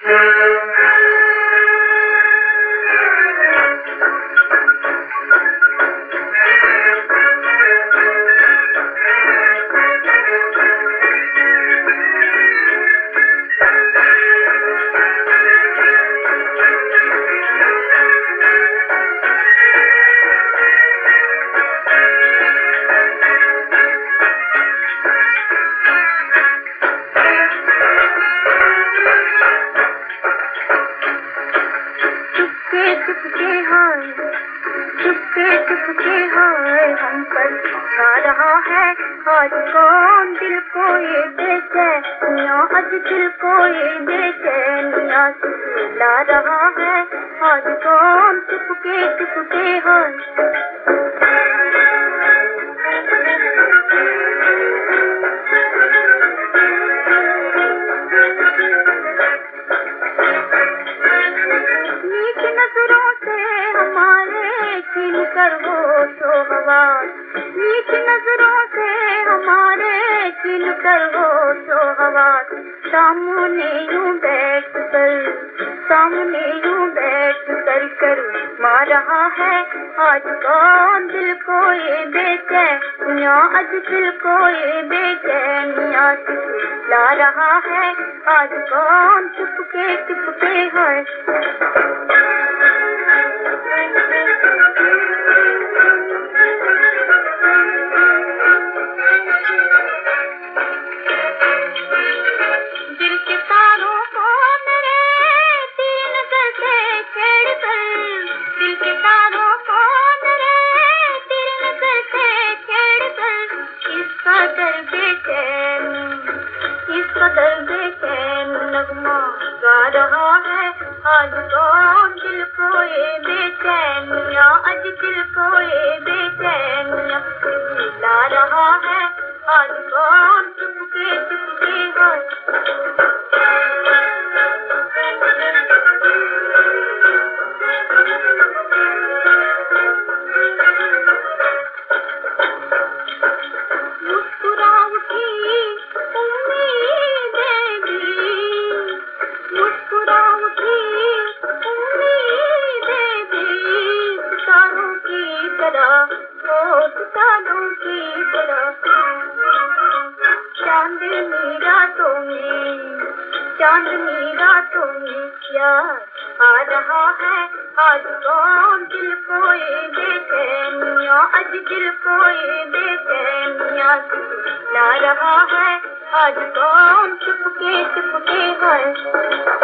चुपके हाय हम पर छा रहा है आज कौन दिल को ये बेचैनियाँ, आज दिल को ये बेचैनियाँ ला रहा है आज कौन चुपके हाय। कर वो तो हवा नीच नजरों से हमारे छिन कर वो तो हवा, सामने यूं बैठ कर मार रहा है आज कौन दिल को ये बेचैनियाँ, आज दिल को ये बेचैनियाँ ला रहा है आज कौन चुपके है। नगमा गा रहा है आज कौन दिल को ये बेचैनियाँ, आज दिल को ये बेचैनियाँ ला रहा है आज कौन चुपके है। चांदनी रातों में यार आ रहा है आज कौन दिल को ये बेचैनियाँ, आज दिल को ये बेचैनियाँ ला रहा है आज कौन चुपके है।